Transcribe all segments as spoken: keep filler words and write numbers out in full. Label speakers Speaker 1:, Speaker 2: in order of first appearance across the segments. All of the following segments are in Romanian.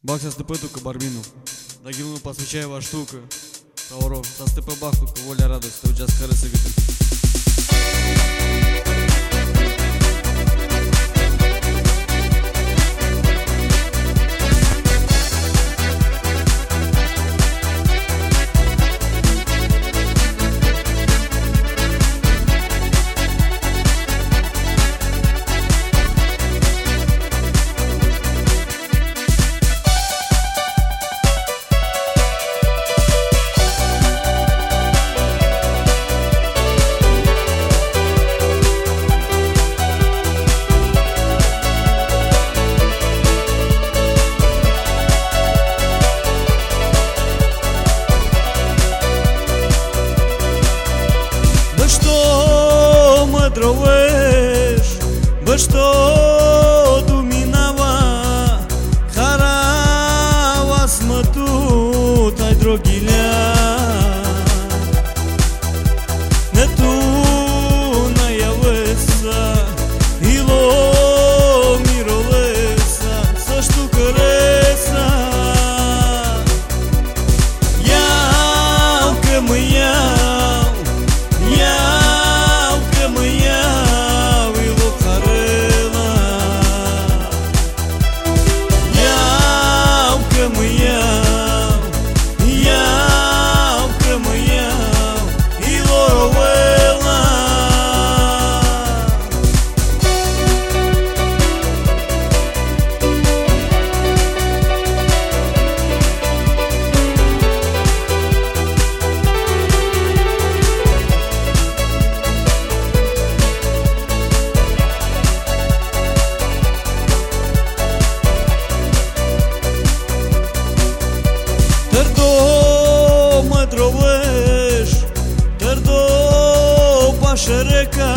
Speaker 1: Бах со степету барбину, да гилну посвящаева штука, Тауро, со степе бахтука, воля радость, то джаз карысы видит.
Speaker 2: Bă što duminava Harava smătu tai drogilea Ne tu na javesa Ilo mirolesa Sa ștucăresa Iau că mă iau Iau că mă iau Шерека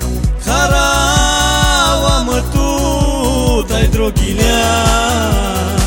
Speaker 2: Харава мă tu tai drogilea